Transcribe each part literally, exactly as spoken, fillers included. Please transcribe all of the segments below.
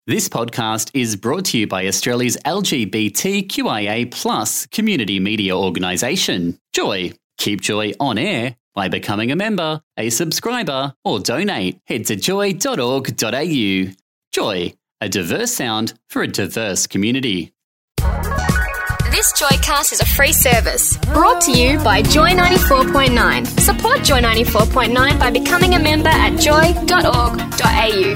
This podcast is brought to you by Australia's L G B T Q I A plus community media organisation, Joy. Keep Joy on air by becoming a member, a subscriber, or donate. Head to joy dot org dot a u. Joy, a diverse sound for a diverse community. This Joycast is a free service brought to you by Joy ninety-four point nine. Support Joy ninety-four point nine by becoming a member at joy dot org dot a u.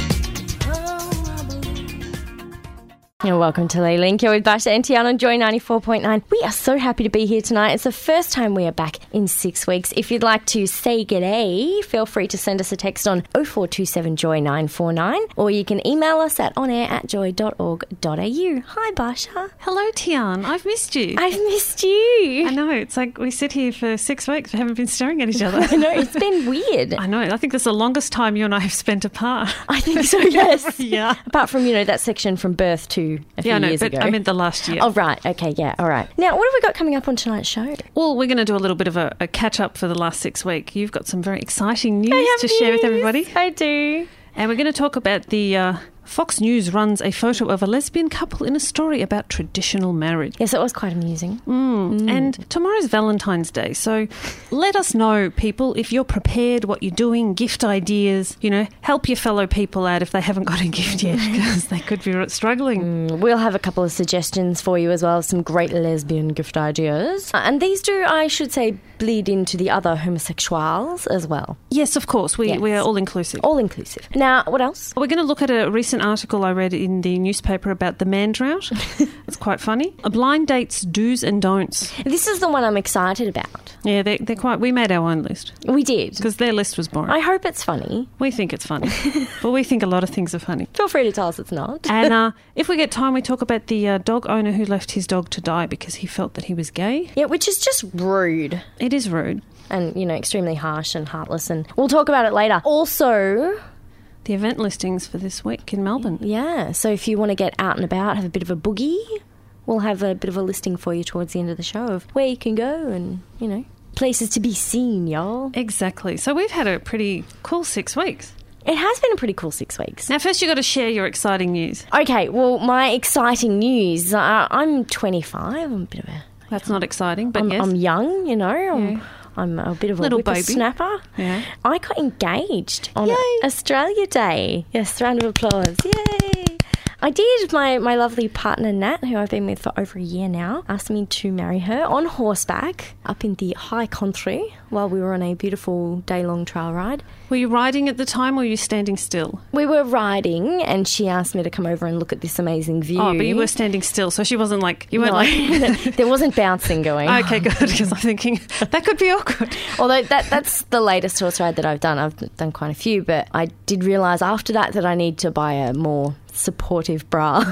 And welcome to Ley Link. You're with Basha and Tiana on Joy ninety-four point nine. We are so happy to be here tonight. It's the first time we are back in six weeks. If you'd like to say g'day, feel free to send us a text on oh four two seven joy nine four nine, or you can email us at onair at joy dot org dot a u. Hi, Basha. Hello, Tian. I've missed you. I've missed you. I know. It's like we sit here for six weeks. We haven't been staring at each other. I know. It's been weird. I know. I think that's the longest time you and I have spent apart. I think so, yes. Yeah. Apart from, you know, that section from birth to a few yeah, no, years but ago. I meant the last year. Oh, right. Okay, yeah, all right. Now, what have we got coming up on tonight's show? Well, we're going to do a little bit of a, a catch-up for the last six weeks. You've got some very exciting news I have to share with news. everybody. I do. And we're going to talk about the... Uh, Fox News runs a photo of a lesbian couple in a story about traditional marriage. Yes, it was quite amusing. Mm. Mm. And tomorrow's Valentine's Day, so let us know, people, if you're prepared, what you're doing, gift ideas, you know, help your fellow people out if they haven't got a gift yet, because they could be struggling. Mm, we'll have a couple of suggestions for you as well, some great lesbian gift ideas. Uh, and these do, I should say, bleed into the other homosexuals as well. Yes, of course. We, yes. we are all-inclusive. All-inclusive. Now, what else? We're going to look at a recent article I read in the newspaper about the man drought. It's quite funny. A blind date's do's and don'ts. This is the one I'm excited about. Yeah, they're, they're quite... We made our own list. We did. Because their list was boring. I hope it's funny. We think it's funny. But we think a lot of things are funny. Feel free to tell us it's not. And uh, if we get time, we talk about the uh, dog owner who left his dog to die because he felt that he was gay. Yeah, which is just rude. It is rude. And, you know, extremely harsh and heartless. And we'll talk about it later. Also... the event listings for this week in Melbourne. Yeah, so if you want to get out and about, have a bit of a boogie, we'll have a bit of a listing for you towards the end of the show of where you can go and, you know, places to be seen, y'all. Exactly. So we've had a pretty cool six weeks. It has been a pretty cool six weeks. Now, first you've got to share your exciting news. Okay, well, my exciting news, uh, I'm twenty-five, I'm a bit of a... That's not exciting, but I'm, yes. I'm young, you know, I'm... Yeah. I'm a bit of a little whippersnapper. Yeah. I got engaged on Yay. Australia Day. Yes, round of applause. Yay. I did. My, my lovely partner, Nat, who I've been with for over a year now, asked me to marry her on horseback up in the high country while we were on a beautiful day-long trail ride. Were you riding at the time or were you standing still? We were riding and she asked me to come over and look at this amazing view. Oh, but you were standing still, so she wasn't like... You weren't no, like... there wasn't bouncing going. Okay, good, because I'm thinking that could be awkward. Although that that's the latest horse ride that I've done. I've done quite a few, but I did realise after that that I need to buy a more supportive bra.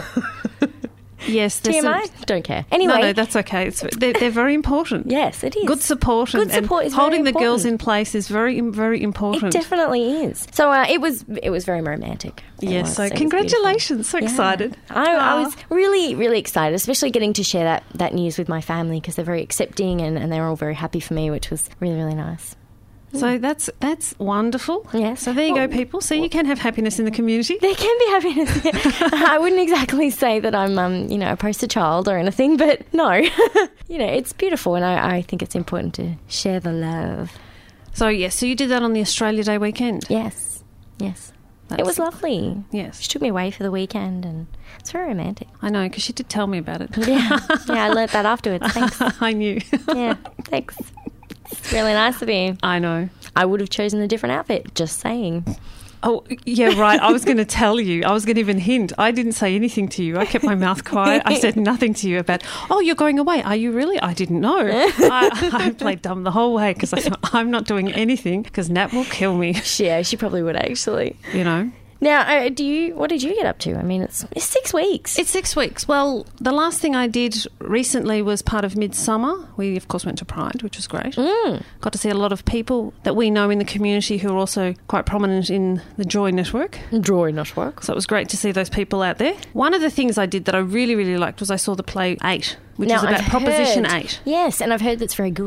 Yes. T M I? Some... Don't care. Anyway. No, no, that's okay. It's, they're, they're very important. Yes, it is. Good support. Good and, support and is very holding important. the girls in place is very, very important. It definitely is. So uh, it was it was very romantic. It yes, was. so It was congratulations. So beautiful. excited. Yeah. I, I Aww. was really, really excited, especially getting to share that, that news with my family because they're very accepting and, and they were all very happy for me, which was really, really nice. So that's that's wonderful. Yes. So there you Well, go, people. So you can have happiness in the community. There can be happiness. Yeah. I wouldn't exactly say that I'm, um, you know, a poster child or anything, but no. You know, it's beautiful and I, I think it's important to share the love. So, yes, so you did that on the Australia Day weekend. Yes, yes. That's, it was lovely. Yes. She took me away for the weekend and it's very romantic. I know, because she did tell me about it. Yeah, yeah, I learnt that afterwards. Thanks. I knew. Yeah, thanks. It's really nice of you. I know. I would have chosen a different outfit, just saying. Oh, yeah, right. I was going to tell you. I was going to even hint. I didn't say anything to you. I kept my mouth quiet. I said nothing to you about, oh, you're going away. Are you really? I didn't know. I, I played dumb the whole way because I thought, I'm not doing anything because Nat will kill me. Yeah, she probably would actually. You know. Now, uh, do you? What did you get up to? I mean, it's, it's six weeks. It's six weeks. Well, the last thing I did recently was part of Midsummer. We, of course, went to Pride, which was great. Mm. Got to see a lot of people that we know in the community who are also quite prominent in the Joy Network. Joy Network. So it was great to see those people out there. One of the things I did that I really, really liked was I saw the play Eight, which now, is about I've Proposition heard, eight. Yes, and I've heard that's very good.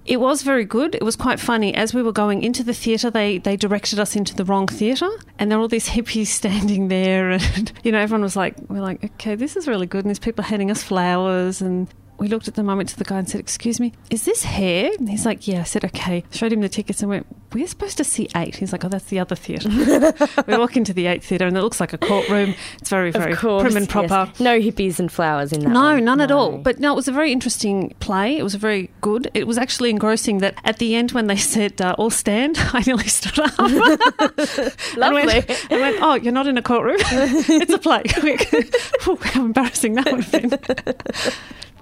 It was very good. It was quite funny. As we were going into the theatre, they, they directed us into the wrong theatre, and there were all these hippies standing there, and, you know, everyone was like, we're like, okay, this is really good, and these people handing us flowers, and we looked at them. I went to the guy and said, excuse me, is this hair? And he's like, yeah. I said, okay. Showed him the tickets and went, we're supposed to see eight. He's like, oh, that's the other theatre. We walk into the eight theatre and it looks like a courtroom. It's very, very course, prim and proper. Yes. No hippies and flowers in that No, one. none no. at all. But no, it was a very interesting play. It was very good. It was actually engrossing that at the end when they said, uh, all stand, I nearly stood up. Lovely. And went, and went, oh, you're not in a courtroom? It's a play. Ooh, how embarrassing that would have been.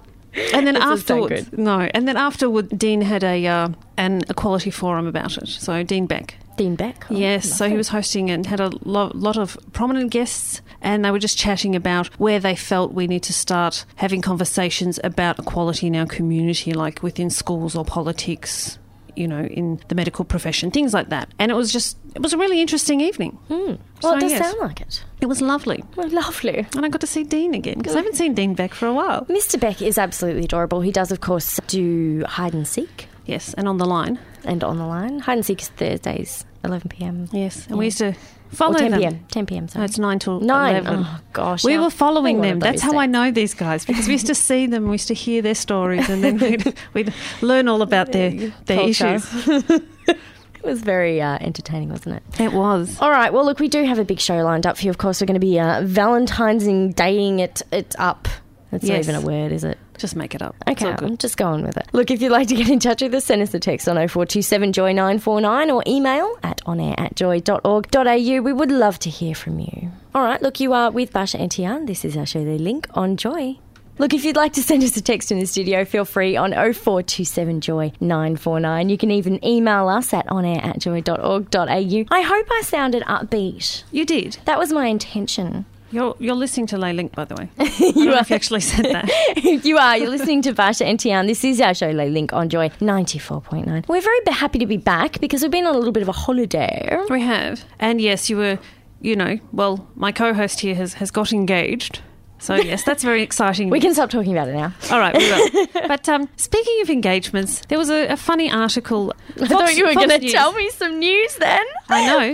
And then afterwards, no, and then afterward, Dean had a uh, an equality forum about it. So Dean Beck, Dean Beck, oh, yes. lovely. So he was hosting and had a lo- lot of prominent guests, and they were just chatting about where they felt we need to start having conversations about equality in our community, like within schools or politics, you know, in the medical profession, things like that. And it was just, it was a really interesting evening. Mm. Well, So, it does yes. sound like it. It was lovely. Well, lovely. And I got to see Dean again, because I haven't seen Dean Beck for a while. Mister Beck is absolutely adorable. He does, of course, do hide and seek. Yes, and on the line. And on the line. Hide and seek is Thursdays, eleven p.m. Yes, and Yeah. we used to follow Or ten them. p.m. ten p.m. Sorry. No, it's nine till Nine. eleven. Oh, gosh. We now- were following one them. of That's those how I days. know these guys, because we used to see them, we used to hear their stories, and then we'd, we'd learn all about their, their Culture. issues. It was very uh, entertaining, wasn't it? It was. All right. Well, look, we do have a big show lined up for you. Of course, we're going to be uh, Valentine's Daying it, it up. That's Yes. not even a word, is it? Just make it up. It's Okay, all good. I'm just going with it. Look, if you'd like to get in touch with us, send us a text on oh four two seven joy nine four nine or email at onair at joy dot org dot a u. We would love to hear from you. All right, look, you are with Basha and Tian. This is our show, The Link on Joy. Look, if you'd like to send us a text in the studio, feel free on oh four two seven joy nine four nine. You can even email us at onair at joy dot org dot a u. I hope I sounded upbeat. You did. That was my intention. You're you're listening to Lay Link, by the way. I don't know if you actually said that. You are. You're listening to Basha and Tian. This is our show, Lay Link on Joy ninety-four point nine. We're very b- happy to be back because we've been on a little bit of a holiday. We have. And yes, you were, you know, well, my co-host here has, has got engaged. So yes, that's very exciting. We can stop talking about it now. All right, we will. But um, speaking of engagements, there was a, a funny article. I thought you were Fox going to News. tell me some news then. I know.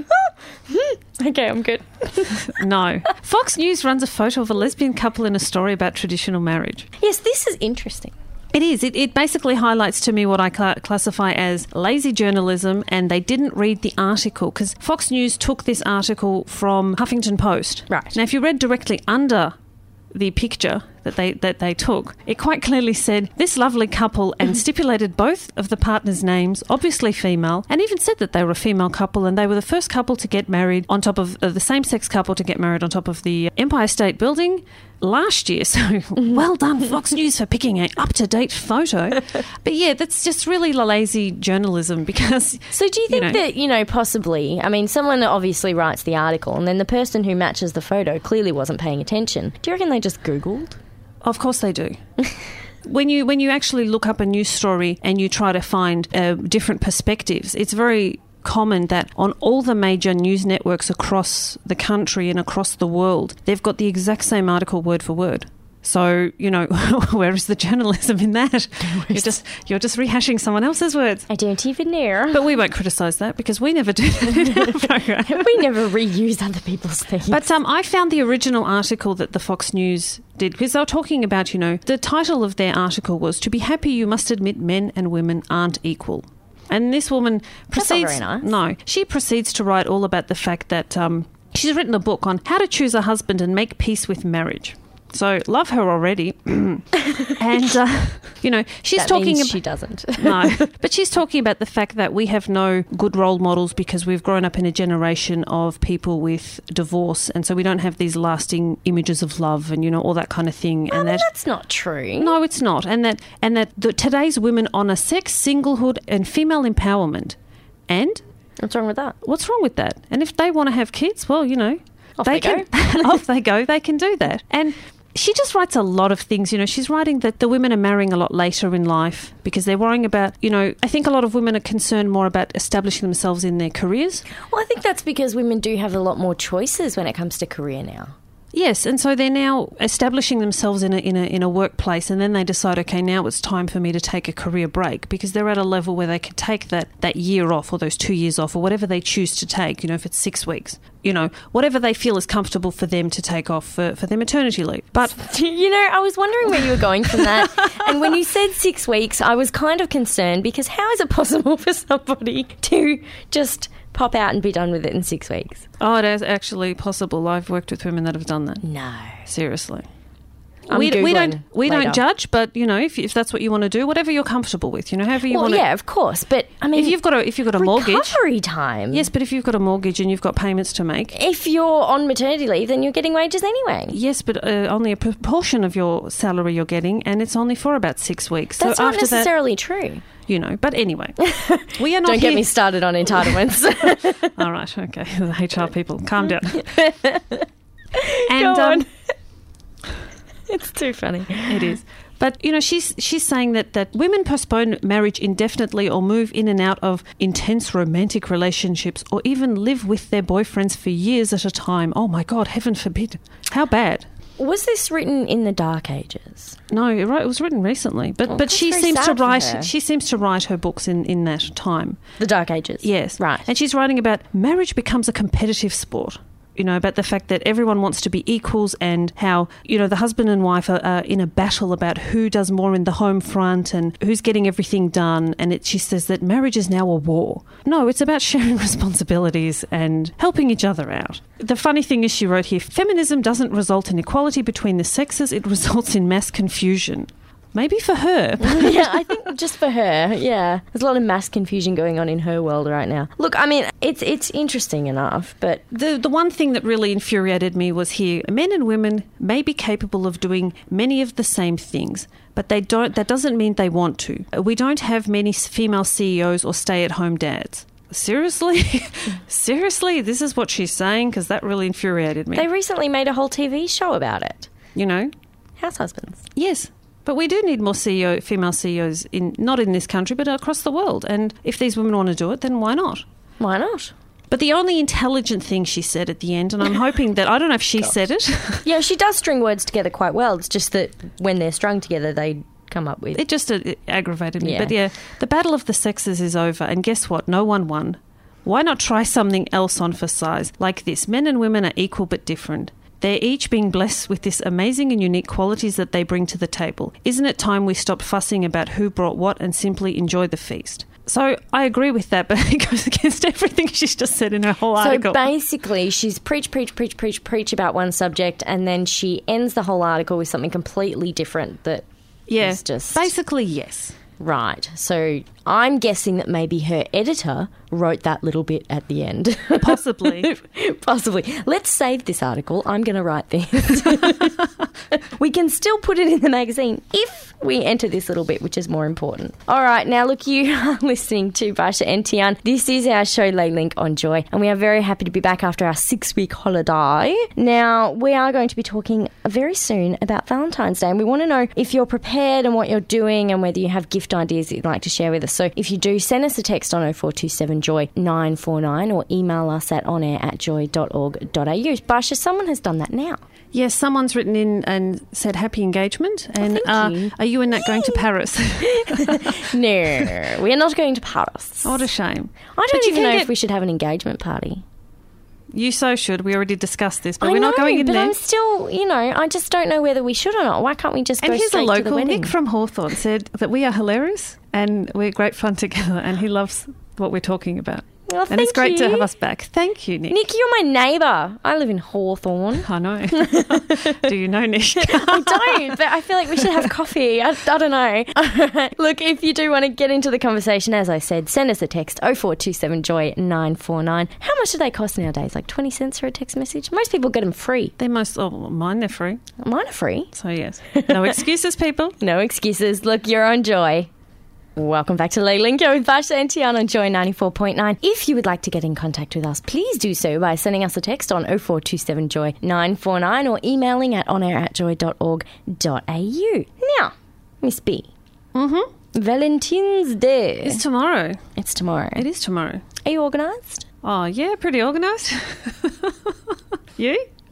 Okay, I'm good. No. Fox News runs a photo of a lesbian couple in a story about traditional marriage. Yes, this is interesting. It is. It, it basically highlights to me what I cla classify as lazy journalism, and they didn't read the article because Fox News took this article from Huffington Post. Right. Now, if you read directly under the picture that they that they took, it quite clearly said this lovely couple and stipulated both of the partners' names, obviously female, and even said that they were a female couple and they were the first couple to get married on top of uh, the same-sex couple to get married on top of the Empire State Building last year. So well done, Fox News, for picking an up-to-date photo. But yeah, that's just really lazy journalism because... So do you think know, that, you know, possibly, I mean, someone obviously writes the article and then the person who matches the photo clearly wasn't paying attention. Do you reckon they just Googled? Of course they do. When you when you actually look up a news story and you try to find uh, different perspectives, it's very common that on all the major news networks across the country and across the world, they've got the exact same article word for word. So, you know, where is the journalism in that? You're just you're just rehashing someone else's words. I don't even know. But we won't criticise that because we never do that in our program. We never reuse other people's things. But um, I found the original article that the Fox News did because they were talking about, you know, the title of their article was "To be happy, you must admit men and women aren't equal." And this woman proceeds... That's not very No, nice. she proceeds to write all about the fact that um, she's written a book on how to choose a husband and make peace with marriage. So, love her already. And, uh, you know, she's that talking means about... she doesn't. No, but she's talking about the fact that we have no good role models because we've grown up in a generation of people with divorce, and so we don't have these lasting images of love and, you know, all that kind of thing. Oh, And well, that that's not true. no, it's not, and that and that the, today's women honour sex, singlehood, and female empowerment. And What's wrong with that? what's wrong with that? And if they want to have kids, well, you know, Off they can off they go. They can do that. And she just writes a lot of things. You know, she's writing that the women are marrying a lot later in life because they're worrying about, you know, I think a lot of women are concerned more about establishing themselves in their careers. Well, I think that's because women do have a lot more choices when it comes to career now. Yes, and so they're now establishing themselves in a, in a in a workplace, and then they decide, okay, now it's time for me to take a career break, because they're at a level where they can take that, that year off, or those two years off, or whatever they choose to take, you know, if it's six weeks, you know, whatever they feel is comfortable for them to take off for, for their maternity leave. But, you know, I was wondering where you were going from that. And when you said six weeks, I was kind of concerned, because how is it possible for somebody to just pop out and be done with it in six weeks? Oh, it is actually possible. I've worked with women that have done that. No. Seriously. I'm we, we don't we later. don't judge, but you know, if if that's what you want to do, whatever you're comfortable with, you know, however you well, want to. yeah, of course. But I mean, if you've got a if you've got a mortgage, recovery time. Yes, but if you've got a mortgage and you've got payments to make, if you're on maternity leave, then you're getting wages anyway. Yes, but uh, only a proportion of your salary you're getting, and it's only for about six weeks. That's so not after necessarily that, true. You know, but anyway, we are not. Don't here. get me started on entitlements. All right, okay, the H R people, calm down. And Go on. Um, it's too funny. It is. But, you know, she's she's saying that, that women postpone marriage indefinitely or move in and out of intense romantic relationships or even live with their boyfriends for years at a time. Oh, my God, heaven forbid. How bad. Was this written in the Dark Ages? No, it was written recently. But Oh, but that's she very seems to sad for write her. she seems to write her books in, in that time. The Dark Ages? Yes. Right. And she's writing about marriage becomes a competitive sport. You know, about the fact that everyone wants to be equals and how, you know, the husband and wife are uh, in a battle about who does more in the home front and who's getting everything done. And it, she says that marriage is now a war. No, it's about sharing responsibilities and helping each other out. The funny thing is, she wrote here, feminism doesn't result in equality between the sexes, it results in mass confusion. Maybe for her. Yeah, I think just for her, yeah. There's a lot of mass confusion going on in her world right now. Look, I mean, it's it's interesting enough, but... The the one thing that really infuriated me was here, men and women may be capable of doing many of the same things, but they don't. That doesn't mean they want to. We don't have many female C E Os or stay-at-home dads. Seriously? Seriously? This is what she's saying? Because that really infuriated me. They recently made a whole T V show about it. You know? House husbands. Yes. But we do need more C E O, female C E Os, in not in this country, but across the world. And if these women want to do it, then why not? Why not? But the only intelligent thing she said at the end, and I'm hoping that, I don't know if she said it. Yeah, she does string words together quite well. It's just that when they're strung together, they come up with... It just uh, it aggravated me. Yeah. But yeah, the battle of the sexes is over. And guess what? No one won. Why not try something else on for size? Like this, men and women are equal but different. They're each being blessed with this amazing and unique qualities that they bring to the table. Isn't it time we stopped fussing about who brought what and simply enjoy the feast? So I agree with that, but it goes against everything she's just said in her whole article. So basically, she's preach, preach, preach, preach, preach about one subject, and then she ends the whole article with something completely different that yeah, is just... basically, yes. Right. So I'm guessing that maybe her editor wrote that little bit at the end. Possibly. Possibly. Let's save this article. I'm going to write this. We can still put it in the magazine if we enter this little bit, which is more important. All right. Now, look, you are listening to Barsha and Tian. This is our show, Lay Link on Joy, and we are very happy to be back after our six-week holiday. Now, we are going to be talking very soon about Valentine's Day, and we want to know if you're prepared and what you're doing and whether you have gift ideas that you'd like to share with us. So if you do, send us a text on oh four two seven joy nine four nine or email us at onair at joy dot org dot a u. Barsha, someone has done that now. Yes, someone's written in and said happy engagement. And thank uh, you. Are you and Nat going to Paris? No, we are not going to Paris. What a shame. I don't But you even can know get- if we should have an engagement party. You so should. We already discussed this, but I we're not know, going in but there. I'm still, you know, I just don't know whether we should or not. Why can't we just And go here's a straight to the local. wedding? Nick from Hawthorne said that we are hilarious and we're great fun together, and he loves what we're talking about. Well, and it's thank great to you. have us back. Thank you, Nick. Nick, you're my neighbour. I live in Hawthorne. I know. Do you know Nick? I don't, but I feel like we should have coffee. I, I don't know. All right. Look, if you do want to get into the conversation, as I said, send us a text, oh four two seven joy nine four nine. How much do they cost nowadays? Like twenty cents for a text message? Most people get them free. They're most, oh, mine, they're free. Mine are free. So, yes. No excuses, people. No excuses. Look, you're on Joy. Welcome back to Lay Linko with Barsha and Tian on Joy ninety-four point nine. If you would like to get in contact with us, please do so by sending us a text on oh four two seven joy nine four nine or emailing at onair at joy dot org dot a u. Now, Miss B. Mm-hmm. Valentine's Day. It's tomorrow. It's tomorrow. It is tomorrow. Are you organised? Oh, yeah, pretty organised. You?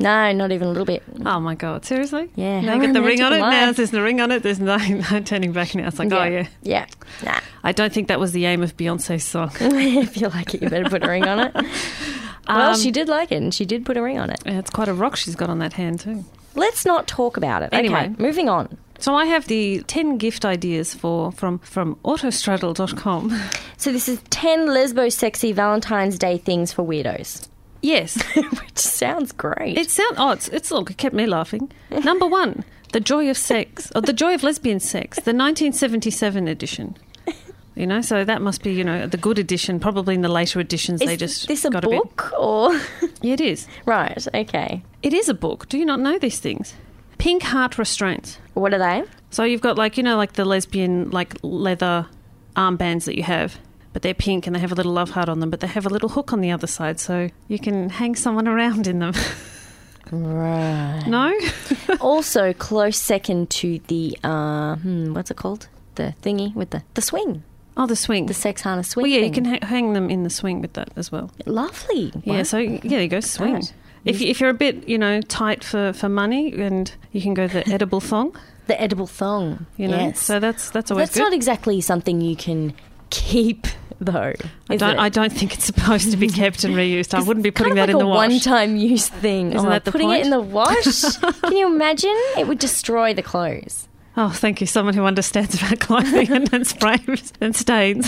No, not even a little bit. Oh, my God. Seriously? Yeah. Now how you get the ring on it. romantic am Now I? there's the ring on it. There's no, no turning back now. It's like, oh, yeah. Yeah. Nah. I don't think that was the aim of Beyonce's song. If you like it, you better put a ring on it. Well, Um, she did like it, and she did put a ring on it. Yeah, it's quite a rock she's got on that hand too. Let's not talk about it. Anyway. Okay, moving on. So I have the ten gift ideas for from, from autostraddle dot com. So this is ten lesbo sexy Valentine's Day things for weirdos. Yes. Which sounds great. It sounds oh, it's, it's look, it kept me laughing. Number one, The Joy of Sex, or The Joy of Lesbian Sex, the nineteen seventy-seven edition. You know, so that must be, you know, the good edition. Probably in the later editions, is they just this a got book a bit. or Yeah, it is. right? Okay. It is a book. Do you not know these things? Pink heart restraints. What are they? So you've got like, you know, like the lesbian like leather armbands that you have, but they're pink and they have a little love heart on them, but they have a little hook on the other side, so you can hang someone around in them. Right. No? Also, close second to the uh, hmm, what's it called? The thingy with the the swing, Oh, the swing. the sex harness swing. Well, yeah, you thing. can ha- hang them in the swing with that as well. Lovely. Yeah, Wow. so yeah, there you go, swing. Right. If, you, if you're a bit, you know, tight for, for money, and you can go the edible thong, The edible thong. you know. Yes. So that's that's always That's good. not exactly something you can keep, though. I is don't. it? I don't think it's supposed to be kept and reused. I wouldn't be putting kind that of in like the a wash. one-time use thing. Isn't oh, that the putting point? it in the wash? Can you imagine? It would destroy the clothes. Oh, thank you. Someone who understands about clothing and, and sprays and stains.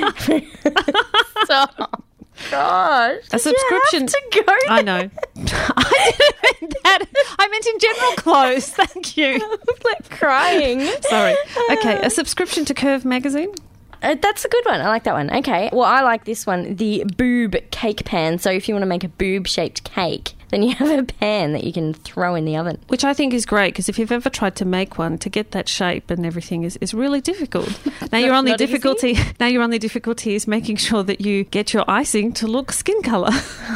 Stop. Gosh. A subscription. You have to go. I know. I didn't mean that. I meant in general clothes. Thank you. I'm like crying. Sorry. Okay, a subscription to Curve magazine. Uh, that's a good one. I like that one. Okay. Well, I like this one, the boob cake pan. So if you want to make a boob-shaped cake, then you have a pan that you can throw in the oven. Which I think is great, because if you've ever tried to make one, to get that shape and everything is, is really difficult. Now your only not easy? difficulty now your only difficulty is making sure that you get your icing to look skin colour.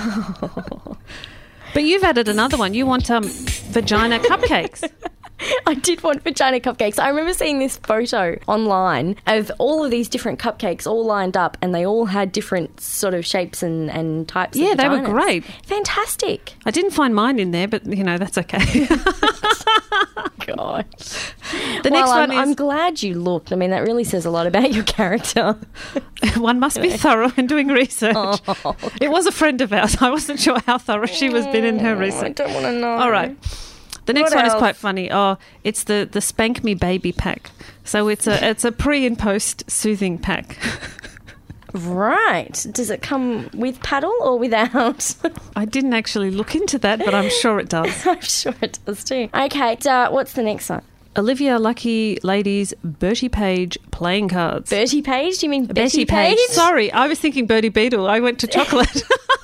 But you've added another one. You want um vagina cupcakes. I did want vagina cupcakes. I remember seeing this photo online of all of these different cupcakes all lined up, and they all had different sort of shapes and, and types Yeah, of they were vaginas. great. Fantastic. I didn't find mine in there, but you know, that's okay. Gosh. The well, next I'm, one is I'm glad you looked. I mean, that really says a lot about your character. one must be thorough in doing research. Oh, It was a friend of ours. I wasn't sure how thorough she was been in her I research. don't want to know. All right. The next What one else? is quite funny. Oh, it's the, the Spank Me Baby pack. So it's a it's a pre and post soothing pack. Right. Does it come with paddle or without? I didn't actually look into that, but I'm sure it does. I'm sure it does too. Okay, uh, what's the next one? Olivia Lucky Ladies Bertie Page playing cards. Bertie Page? Do you mean Betty, Betty Page? Sorry, I was thinking Bertie Beetle. I went to chocolate.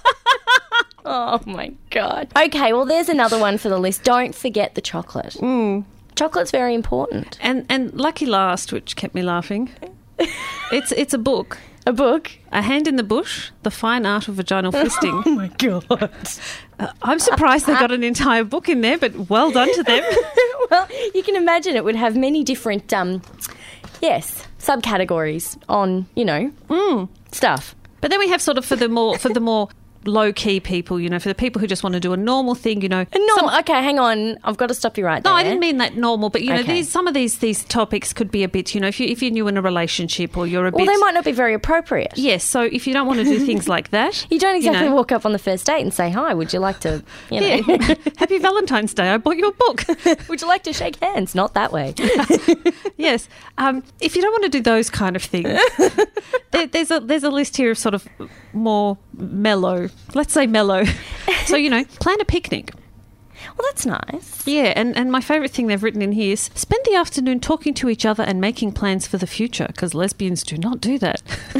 Oh my God. Okay, well, there's another one for the list. Don't forget the chocolate. Mm. Chocolate's very important. and and Lucky Last, which kept me laughing. It's it's a book. A book. A Hand in the Bush, The Fine Art of Vaginal Fisting. Oh my God. Uh, I'm surprised they got an entire book in there, but well done to them. Well, you can imagine it would have many different, um, yes, subcategories on, you know, Mm. stuff. But then we have sort of for the more for the more low key people, you know, for the people who just want to do a normal thing, you know. No, some- okay, hang on. I've got to stop you right No, there. I didn't mean that normal, but you know, Okay. these some of these these topics could be a bit, you know, if you if you're new in a relationship or you're a Well, bit they might not be very appropriate. yes. So if you don't want to do things like that, You don't exactly know, walk up on the first date and say, hi, would you like to, you know, yeah. Happy Valentine's Day! I bought you a book. would you like to shake hands? Not that way. Yes. Um, if you don't want to do those kind of things, there, there's a there's a list here of sort of more mellow. Let's say mellow. So you know, plan a picnic. Well, that's nice. Yeah, and, and my favourite thing they've written in here is spend the afternoon talking to each other and making plans for the future, because lesbians do not do that.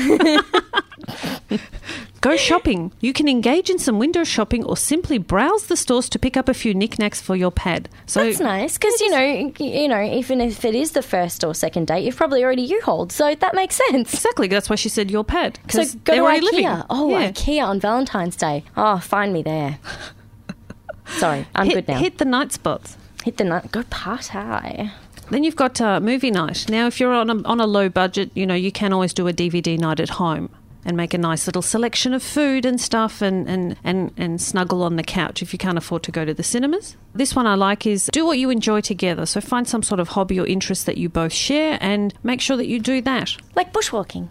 Go shopping. You can engage in some window shopping or simply browse the stores to pick up a few knickknacks for your pad. So That's nice because, you know, you know, even if it is the first or second date, you've probably already U-hauled, so that makes sense. exactly, that's why she said your pad. So 'cause go they're to already IKEA. living. Oh, Yeah. IKEA on Valentine's Day. Oh, find me there. Sorry, I'm hit, good now. Hit the night spots. Hit the night. Go party. Then you've got uh, movie night. Now, if you're on a, on a low budget, you know, you can always do a D V D night at home. and make a nice little selection of food and stuff and, and, and, and snuggle on the couch if you can't afford to go to the cinemas. This one I like is do what you enjoy together. So find some sort of hobby or interest that you both share and make sure that you do that. Like bushwalking.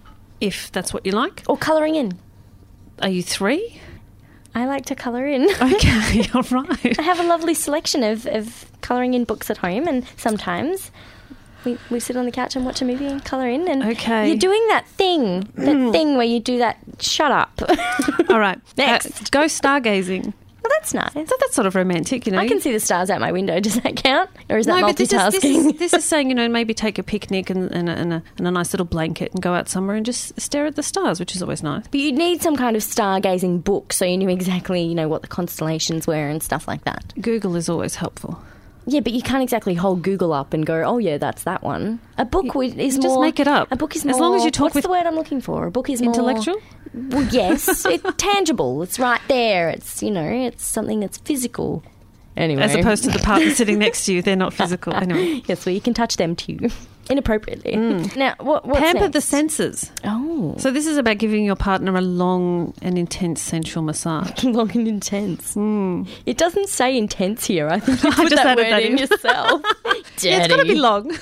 If that's what you like. Or colouring in. Are you three? I like to colour in. Okay, all right. I have a lovely selection of, of colouring in books at home, and sometimes we, we sit on the couch and watch a movie and colour in. And okay. You're doing that thing, that mm. thing where you do that, shut up. All right. Next. Uh, go stargazing. Well, that's nice. So that's sort of romantic, you know. I can see the stars out my window. Does that count? Or is that no, multitasking? But this is, this, is, this is saying, you know, maybe take a picnic and, and, a, and, a, and a nice little blanket and go out somewhere and just stare at the stars, which is always nice. But you'd need some kind of stargazing book so you knew exactly, you know, what the constellations were and stuff like that. Google is always helpful. Yeah, but you can't exactly hold Google up and go, oh, yeah, that's that one. A book you, is you more... just make it up. A book is as more... long as you talk what's with... the word I'm looking for? A book is intellectual? more... Well, yes. It's tangible. It's right there. It's, you know, it's something that's physical. Anyway. As opposed to the partner sitting next to you. They're not physical. Anyway. Yes, well, you can touch them too. Inappropriately. Mm. Now, what, what's Pamper next? the senses. Oh. So this is about giving your partner a long and intense sensual massage. Long and intense. Mm. It doesn't say intense here. I think you I put just that added word that in, in. yourself. Yeah, it's got to be long.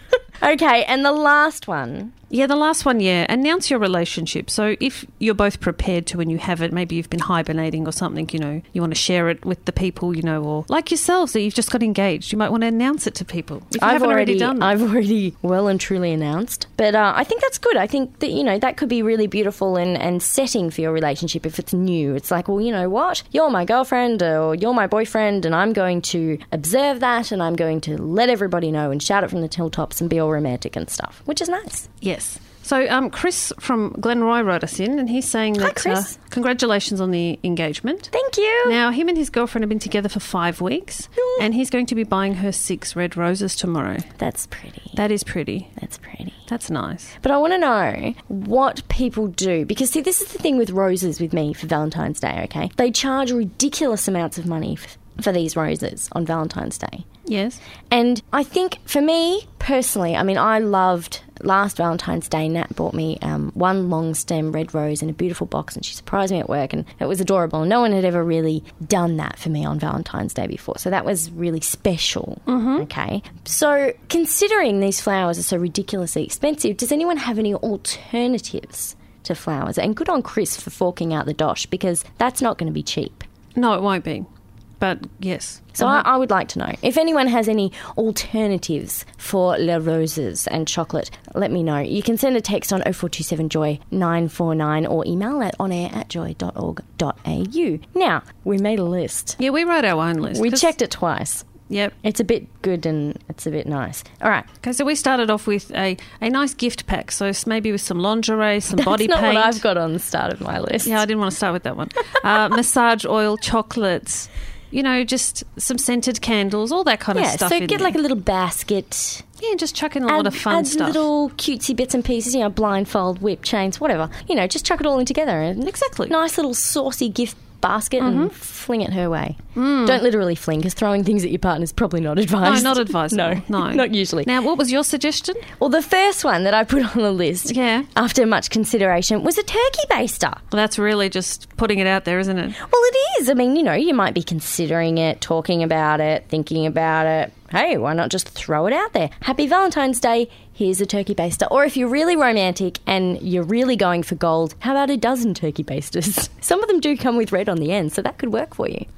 Okay, and the last one. Yeah, the last one, yeah. Announce your relationship. So if you're both prepared to when you have it, maybe you've been hibernating or something, you know, you want to share it with the people, you know, or like yourselves that you've just got engaged, you might want to announce it to people if you I've haven't already, already done that. I've already well and truly announced. But uh, I think that's good. I think that, you know, that could be really beautiful and, and setting for your relationship if it's new. It's like, well, you know what? You're my girlfriend or you're my boyfriend and I'm going to observe that and I'm going to let everybody know and shout it from the hilltops and be all romantic and stuff, which is nice. Yes. So um, Chris from Glenroy wrote us in and he's saying Hi, that Chris. Uh, congratulations on the engagement. Thank you. Now, him and his girlfriend have been together for five weeks and he's going to be buying her six red roses tomorrow. That's pretty. That is pretty. That's pretty. That's nice. But I want to know what people do. Because, see, this is the thing with roses with me for Valentine's Day, okay? They charge ridiculous amounts of money f- for these roses on Valentine's Day. Yes. And I think for me, personally, I mean, I loved last Valentine's Day, Nat bought me um, one long stem red rose in a beautiful box and she surprised me at work and it was adorable. And no one had ever really done that for me on Valentine's Day before. So that was really special. Mm-hmm. Okay. So considering these flowers are so ridiculously expensive, does anyone have any alternatives to flowers? And good on Chris for forking out the dosh because that's not going to be cheap. No, it won't be. But yes. So uh-huh. I, I would like to know if anyone has any alternatives for Les Roses and chocolate. Let me know. You can send a text on oh four two seven joy nine four nine or email at onair at joy dot org dot a u. Now we made a list. Yeah, we wrote our own list. We checked it twice. Yep. It's a bit good and it's a bit nice. All right. Okay, so we started off with a, a nice gift pack. So maybe with some lingerie, some That's body not paint. what I've got on the start of my list. Yeah, I didn't want to start with that one. Uh, massage oil, chocolates. You know, just some scented candles, all that kind yeah, of stuff. so in get there. like a little basket. Yeah, just chuck in a add, lot of fun add stuff. little cutesy bits and pieces, you know, blindfold, whip, chains, whatever. You know, just chuck it all in together. Exactly. Nice little saucy gift basket mm-hmm. and fling it her way. Mm. Don't literally fling, because throwing things at your partner is probably not advised. No, not advised. no, no, not usually. Now, what was your suggestion? Well, the first one that I put on the list, yeah, after much consideration, was a turkey baster. Well, that's really just putting it out there, isn't it? Well, it is. I mean, you know, you might be considering it, talking about it, thinking about it. Hey, why not just throw it out there? Happy Valentine's Day, here's a turkey baster. Or if you're really romantic and you're really going for gold, how about a dozen turkey basters? Some of them do come with red on the end, so that could work for you.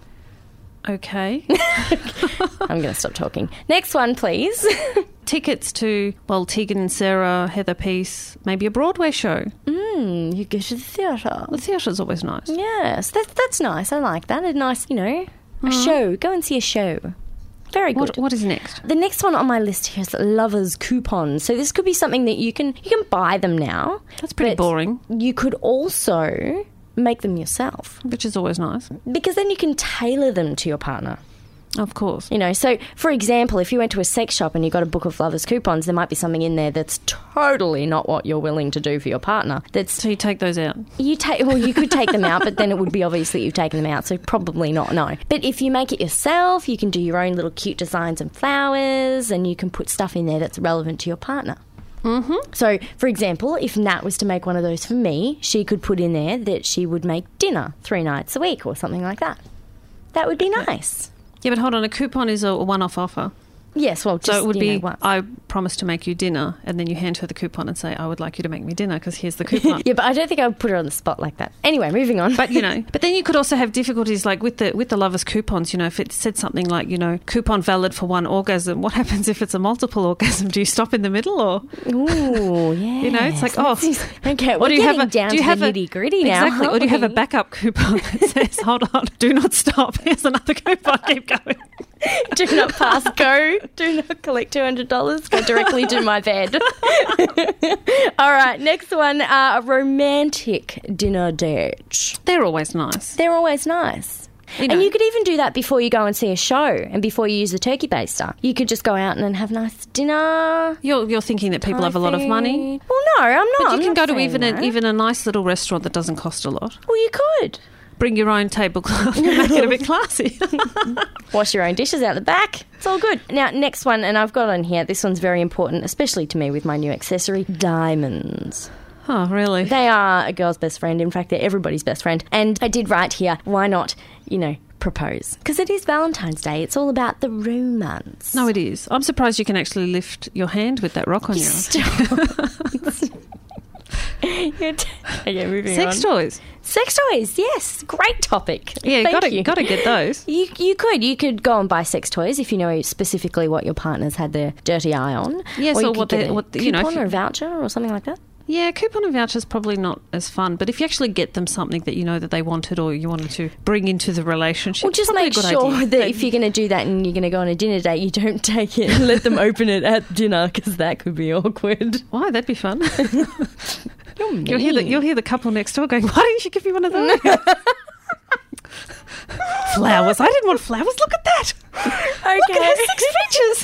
Okay. I'm going to stop talking. Next one, please. Tickets to, well, Tegan and Sarah, Heather Peace, maybe a Broadway show. Mm, you go to the theatre. The theatre's always nice. Yes, that, that's nice. I like that. A nice, you know, a Mm. show. Go and see a show. Very good. What, what is next? The next one on my list here is lovers coupons. So this could be something that you can you can buy them now. That's pretty but boring. You could also make them yourself, Which is always nice. because then you can tailor them to your partner. Of course. You know, so for example, if you went to a sex shop and you got a book of lovers coupons, there might be something in there that's totally not what you're willing to do for your partner. That's So you take those out? You take well, you could take them out, but then it would be obvious that you've taken them out, so probably not, no. But if you make it yourself, you can do your own little cute designs and flowers, and you can put stuff in there that's relevant to your partner. Mm-hmm. So, for example, if Nat was to make one of those for me, she could put in there that she would make dinner three nights a week or something like that. That would be nice. Yeah, but hold on, a coupon is a one-off offer. Yes, well, just, so it would you be, know, once. I promise to make you dinner, and then you hand her the coupon and say, I would like you to make me dinner because here's the coupon. Yeah, but I don't think I would put her on the spot like that. Anyway, moving on. But, you know, but then you could also have difficulties like with the with the lovers coupons, you know, if it said something like, you know, coupon valid for one orgasm, what happens if it's a multiple orgasm? Do you stop in the middle or? Ooh, yeah. You know, it's like, oh. Okay, or we're do you getting have a, down do you to have the a, nitty-gritty now. Exactly, or do you have a we? backup coupon that says, hold on, do not stop, here's another coupon, keep going. Do not pass go. Do not collect two hundred dollars. Go directly to my bed. All right, next one, uh, a romantic dinner date. They're always nice. They're always nice. You know. And you could even do that before you go and see a show and before you use the turkey baster. You could just go out and then have nice dinner. You're, you're thinking that people Thai have a lot of money? food. Well, no, I'm not. But you I'm can not go to saying even a, that. even a nice little restaurant that doesn't cost a lot. Well, you could. Bring your own tablecloth and make it a bit classy. Wash your own dishes out the back. It's all good. Now, next one, and I've got on here, this one's very important, especially to me with my new accessory, diamonds. Oh, really? They are a girl's best friend. In fact, they're everybody's best friend. And I did write here, why not, you know, propose? Because it is Valentine's Day. It's all about the romance. No, it is. I'm surprised you can actually lift your hand with that rock on your arm. You're t- okay, moving Sex on. toys. Sex toys, yes. Great topic. Yeah, Thank gotta, you. gotta get those. You you could you could go and buy sex toys if you know specifically what your partner's had their dirty eye on. Yes, or you or could what get they- a what the- you know, coupon if or you- a voucher or something like that. Yeah, coupon and voucher's probably not as fun, but if you actually get them something that you know that they wanted or you wanted to bring into the relationship, Well, just probably make a good sure idea. that if you're going to do that and you're going to go on a dinner date, you don't take it and let them open it at dinner because that could be awkward. Why? That'd be fun. You're mean. You'll hear the you'll hear the couple next door going, "Why didn't you give me one of those?" Flowers. I didn't want flowers. Look at that. Okay. Look at her six features.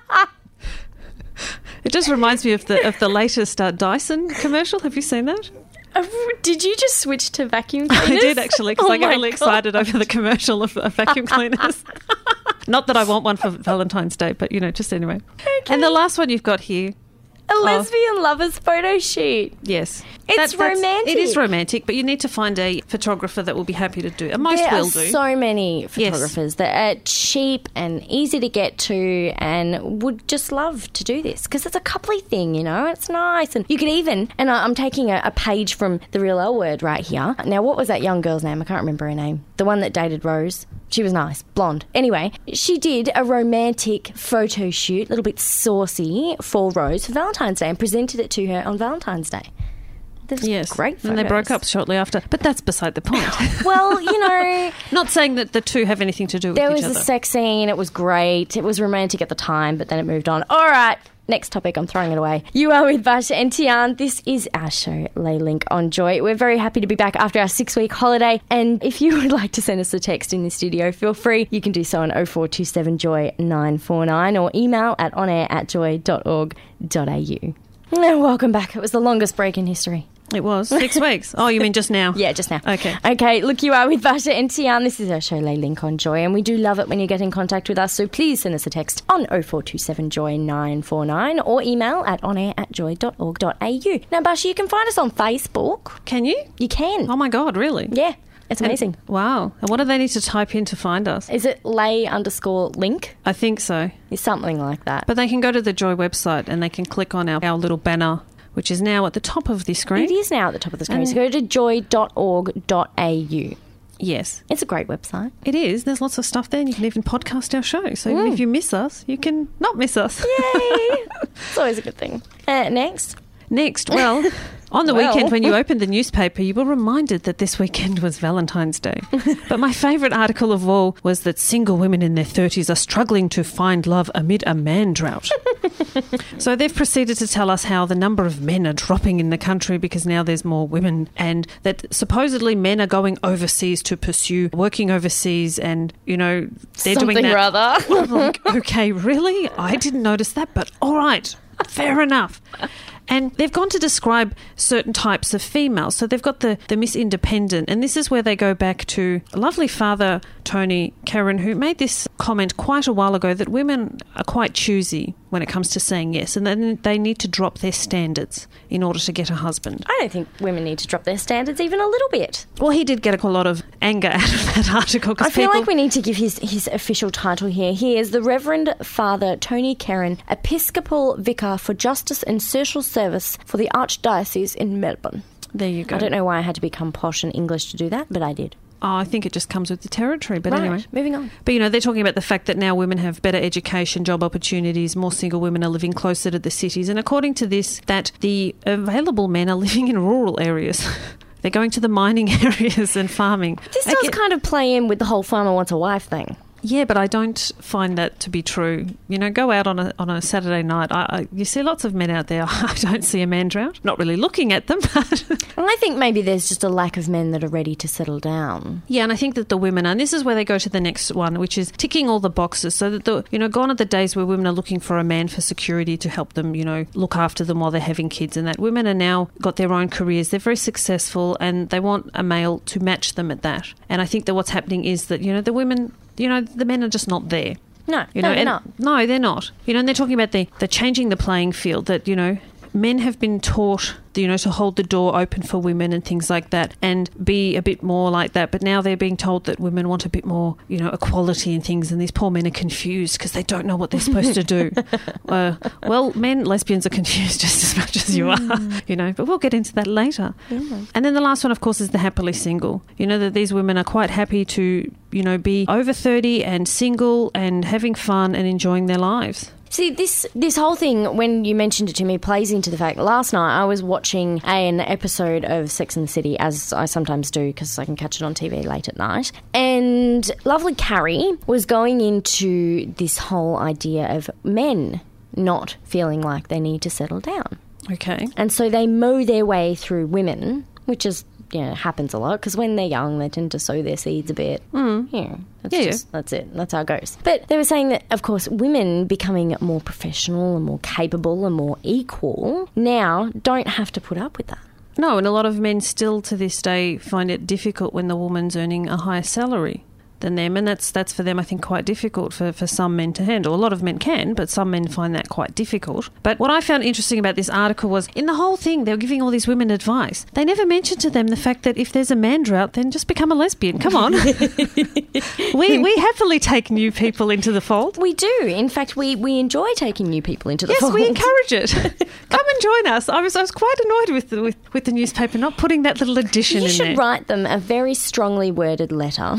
It just reminds me of the of the latest uh, Dyson commercial. Have you seen that? Oh, did you just switch to vacuum cleaners? I did actually, because Oh I get my really God. excited over the commercial of, of vacuum cleaners. Not that I want one for Valentine's Day, but you know, just anyway. Okay. And the last one you've got here. A lesbian lovers photo shoot. Yes. It's romantic. It is romantic, but you need to find a photographer that will be happy to do it. And most There will are do. so many photographers that are cheap and easy to get to and would just love to do this because it's a coupley thing, you know. It's nice. And you could even, and I- I'm taking a, a page from the Real L Word right here. Now, what was that young girl's name? I can't remember her name. The one that dated Rose. She was nice, blonde. Anyway, she did a romantic photo shoot, a little bit saucy, for Rose for Valentine's Day and presented it to her on Valentine's Day. There's Yes. great photos. And they broke up shortly after. But that's beside the point. Well, you know... Not saying that the two have anything to do with There each was other. a sex scene. It was great. It was romantic at the time, but then it moved on. All right. Next topic. I'm throwing it away. You are with Basha and Tian. This is our show, Lay Link on Joy. We're very happy to be back after our six-week holiday. And if you would like to send us a text in the studio, feel free. You can do so on oh four two seven joy nine four nine or email at onair at joy dot org dot a u. And welcome back. It was the longest break in history. It was. Six weeks. Oh, you mean just now? Yeah, just now. Okay. Okay, look, you are with Basha and Tian. This is our show, Lay Link on Joy, and we do love it when you get in contact with us, so please send us a text on oh four two seven joy nine four nine or email at onair at joy dot org dot a u. Now, Basha, you can find us on Facebook. Can you? You can. Oh, my God, really? Yeah, it's amazing. And- wow. And what do they need to type in to find us? Is it lay underscore link? I think so. It's something like that. But they can go to the Joy website and they can click on our, our little banner, which is now at the top of the screen. It is now at the top of the screen, so go to joy dot org dot a u. Yes. It's a great website. It is. There's lots of stuff there and you can even podcast our show. So even if you miss us, you can not miss us. Yay! It's always a good thing. Uh, next. Next, well, on the Well. weekend when you opened the newspaper, you were reminded that this weekend was Valentine's Day. But my favourite article of all was that single women in their thirties are struggling to find love amid a man drought. So they've proceeded to tell us how the number of men are dropping in the country because now there's more women, and that supposedly men are going overseas to pursue working overseas, and, you know, they're Something doing that. rather. I'm like, okay, really? I didn't notice that, but all right, fair enough. And they've gone to describe certain types of females. So they've got the, the Miss Independent, and this is where they go back to a lovely father, Tony Karen, who made this comment quite a while ago that women are quite choosy when it comes to saying yes, and then they need to drop their standards in order to get a husband. I don't think women need to drop their standards even a little bit. Well, he did get a lot of anger out of that article. I feel people... like we need to give his, his official title here. He is the Reverend Father Tony Karen, Episcopal Vicar for Justice and Social Service for the Archdiocese in Melbourne. There you go. I don't know why I had to become posh and English to do that, but I did. Oh, I think it just comes with the territory. But right, anyway. Moving on. But, you know, they're talking about the fact that now women have better education, job opportunities, more single women are living closer to the cities. And according to this, that the available men are living in rural areas. They're going to the mining areas and farming. This does Again, kind of play in with the whole farmer wants a wife thing. Yeah, but I don't find that to be true. You know, go out on a on a Saturday night. I, I, you see lots of men out there. I don't see a man drought. Not really looking at them. But well, I think maybe there's just a lack of men that are ready to settle down. Yeah, and I think that the women are. And this is where they go to the next one, which is ticking all the boxes. So that, the you know, gone are the days where women are looking for a man for security to help them, you know, look after them while they're having kids and that. Women are now got their own careers. They're very successful and they want a male to match them at that. And I think that what's happening is that, you know, the women... You know, the men are just not there. No, you know, no, they're and, not. No, they're not. You know, and they're talking about the, the changing the playing field, that, you know, men have been taught, you know, to hold the door open for women and things like that and be a bit more like that. But now they're being told that women want a bit more, you know, equality and things, and these poor men are confused because they don't know what they're supposed to do. Uh, well, men, lesbians are confused just as much as you are, you know, but we'll get into that later. Yeah. And then the last one, of course, is the happily single. You know, that these women are quite happy to, you know, be over thirty and single and having fun and enjoying their lives. See, this this whole thing, when you mentioned it to me, plays into the fact last night I was watching an episode of Sex and the City, as I sometimes do because I can catch it on T V late at night, and lovely Carrie was going into this whole idea of men not feeling like they need to settle down. Okay. And so they mow their way through women, which is... you know, happens a lot because when they're young, they tend to sow their seeds a bit. Mm. Yeah, that's Yeah, just, that's it. That's how it goes. But they were saying that, of course, women becoming more professional and more capable and more equal now don't have to put up with that. No, and a lot of men still to this day find it difficult when the woman's earning a higher salary than them, and that's that's for them, I think, quite difficult for, for some men to handle. A lot of men can, but some men find that quite difficult. But what I found interesting about this article was, in the whole thing, they were giving all these women advice. They never mentioned to them the fact that if there's a man drought, then just become a lesbian. Come on. we we happily take new people into the fold. We do. In fact, we, we enjoy taking new people into the Yes, fold. we encourage it. Come and join us. I was I was quite annoyed with the, with, with the newspaper not putting that little addition You in should there. write them a very strongly worded letter.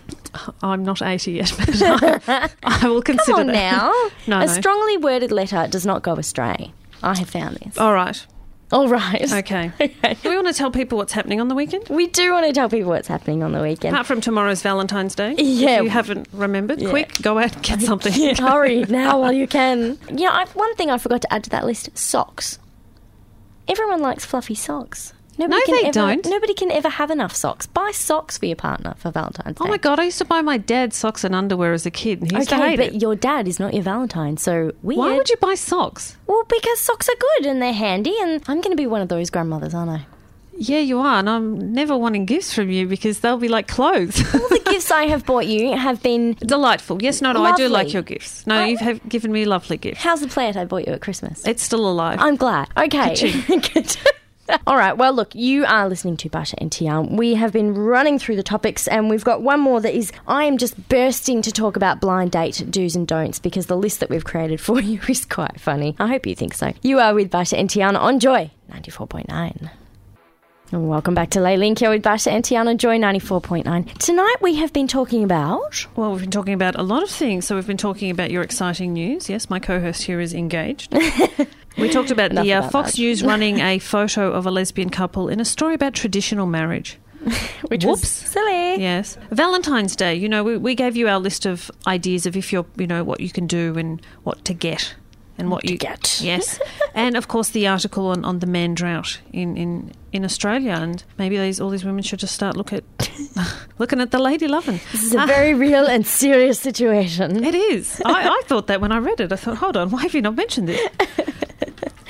I'm not eighty yet, but I, I will consider Come on that. now. No, a no. strongly worded letter does not go astray. I have found this. All right. All right. Okay. Okay. Do we want to tell people what's happening on the weekend? We do want to tell people what's happening on the weekend. Apart from tomorrow's Valentine's Day. Yeah. If you haven't remembered, Yeah. quick, go out and get something. Yeah, hurry now while you can. You know, I, one thing I forgot to add to that list, socks. Everyone likes fluffy socks. Nobody No, can they ever, don't. Nobody can ever have enough socks. Buy socks for your partner for Valentine's Day. Oh my God, I used to buy my dad socks and underwear as a kid, and he used to Okay, hate but it. your dad is not your Valentine, so weird. Why would you buy socks? Well, because socks are good and they're handy, and I'm going to be one of those grandmothers, aren't I? Yeah, you are, and I'm never wanting gifts from you because they'll be like clothes. All the gifts I have bought you have been... Delightful. Yes, no, no, I do Lovely. like your gifts. No, I- you have given me lovely gifts. How's the plant I bought you at Christmas? It's still alive. I'm glad. Okay. Good. All right. Well, look, you are listening to Basha N T R. We have been running through the topics, and we've got one more that is, I am just bursting to talk about blind date do's and don'ts because the list that we've created for you is quite funny. I hope you think so. You are with Basha N T R on Joy ninety-four point nine. And welcome back to Layling here with Basha N T R on Joy ninety-four point nine. Tonight we have been talking about... Well, we've been talking about a lot of things. So we've been talking about your exciting news. Yes, my co-host here is engaged. We talked about Enough the uh, about Fox that. News running a photo of a lesbian couple in a story about traditional marriage. Which Whoops. was silly. Yes. Valentine's Day, you know, we, we gave you our list of ideas of if you're, you know, what you can do and what to get. And what to you get. Yes. And, of course, the article on, on the man drought in, in, in Australia. And maybe these all these women should just start look at, looking at the lady loving. This is a very real and serious situation. It is. I, I thought that when I read it. I thought, hold on, why have you not mentioned this?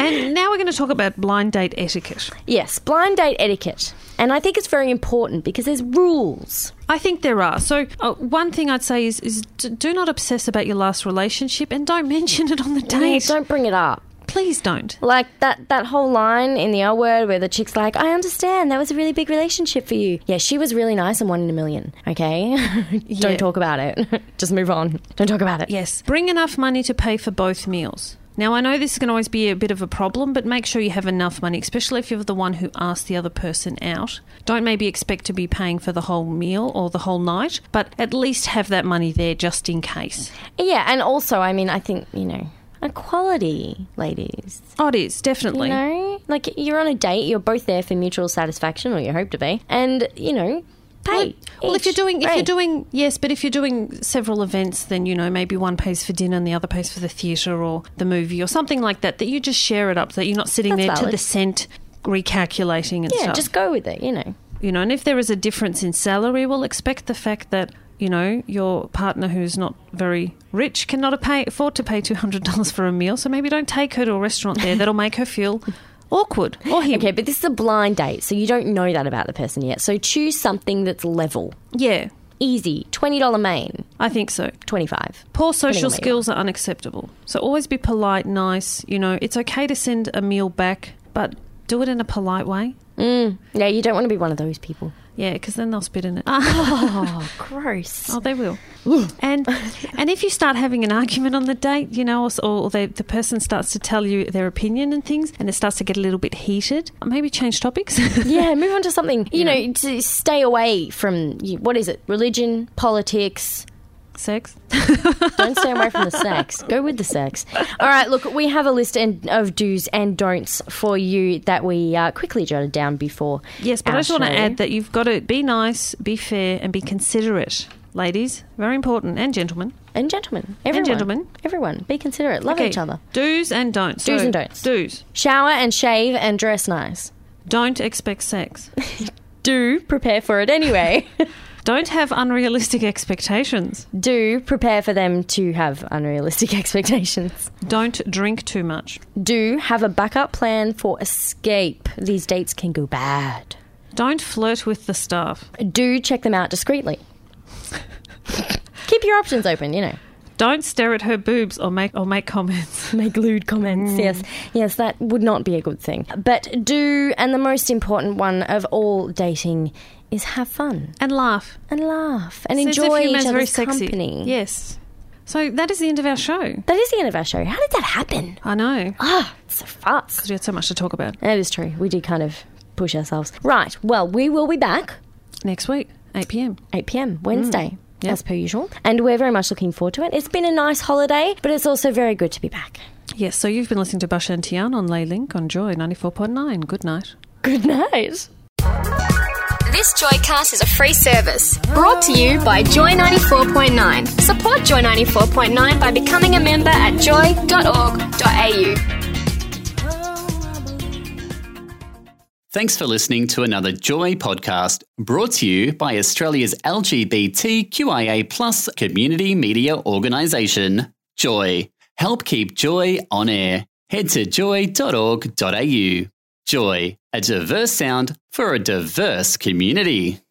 And now we're going to talk about blind date etiquette. Yes, blind date etiquette. And I think it's very important because there's rules. I think there are. So uh, one thing I'd say is, is d- do not obsess about your last relationship and don't mention it on the Yeah, date. don't bring it up. Please don't. Like that, that whole line in the L Word where the chick's like, I understand, that was a really big relationship for you. Yeah, she was really nice and one in a million, okay? Yeah. Don't talk about it. Just move on. Don't talk about it. Yes. Bring enough money to pay for both meals. Now, I know this is going to always be a bit of a problem, but make sure you have enough money, especially if you're the one who asked the other person out. Don't maybe expect to be paying for the whole meal or the whole night, but at least have that money there just in case. Yeah, and also, I mean, I think, you know, equality, ladies. Oh, it is, definitely. You know, like you're on a date, you're both there for mutual satisfaction, or you hope to be, and, you know, pay. Well, well, if each. you're doing, if Right. you're doing, yes, but if you're doing several events, then, you know, maybe one pays for dinner and the other pays for the theatre or the movie or something like that, that you just share it up so that you're not sitting That's there valid. to the cent recalculating and Yeah, stuff. just go with it, you know. You know, and if there is a difference in salary, well, expect the fact that, you know, your partner who's not very rich cannot pay, afford to pay two hundred dollars for a meal, so maybe don't take her to a restaurant there. That'll make her feel awkward. Or him. Okay, but this is a blind date, so you don't know that about the person yet. So choose something that's level. Yeah, Easy. twenty dollars main, I think so. twenty-five. Poor social Depending on where you skills are unacceptable. So always be polite, nice. You know, it's okay to send a meal back, but do it in a polite way. Mm. Yeah, you don't want to be one of those people. Yeah, because then they'll spit in it. Oh, gross. Oh, they will. and and if you start having an argument on the date, you know, or, or they, the person starts to tell you their opinion and things, and it starts to get a little bit heated, maybe change topics. Yeah, move on to something, you Yeah. know, to stay away from, you- what is it, religion, politics. Sex. Don't stay away from the sex. Go with the sex. All right, look, we have a list and, of do's and don'ts for you that we uh, quickly jotted down before. Yes, but our I just want to show. add that you've got to be nice, be fair, and be considerate. Ladies, very important, and gentlemen. And gentlemen. Everyone. gentlemen. Everyone. Be considerate. Love Okay, each other. Do's and don'ts. Do's So, and don'ts. Do's. Shower and shave and dress nice. Don't expect sex. Do prepare for it anyway. Don't have unrealistic expectations. Do prepare for them to have unrealistic expectations. Don't drink too much. Do have a backup plan for escape. These dates can go bad. Don't flirt with the staff. Do check them out discreetly. Keep your options open, you know. Don't stare at her boobs or make or make comments. Make lewd comments. Yes, yes, that would not be a good thing. But do, and the most important one of all dating, is have fun And laugh. and laugh and Sense of enjoy humour each is other's very sexy. company. Yes. So that is the end of our show. That is the end of our show. How did that happen? I know. Ah, it's so fast. Because we had so much to talk about. That is true. We did kind of push ourselves. Right. Well, we will be back Next week, eight p.m. eight p.m. Wednesday. Yep. As per usual. And we're very much looking forward to it. It's been a nice holiday, but it's also very good to be back. Yes, so you've been listening to Basha and Tian on Laylink on Joy ninety-four point nine. Good night. Good night. This Joycast is a free service brought to you by Joy ninety-four point nine. Support Joy ninety-four point nine by becoming a member at joy dot org dot a u. Thanks for listening to another Joy podcast brought to you by Australia's L G B T Q I A plus community media organisation, Joy. Help keep Joy on air. Head to joy dot org dot a u. Joy, a diverse sound for a diverse community.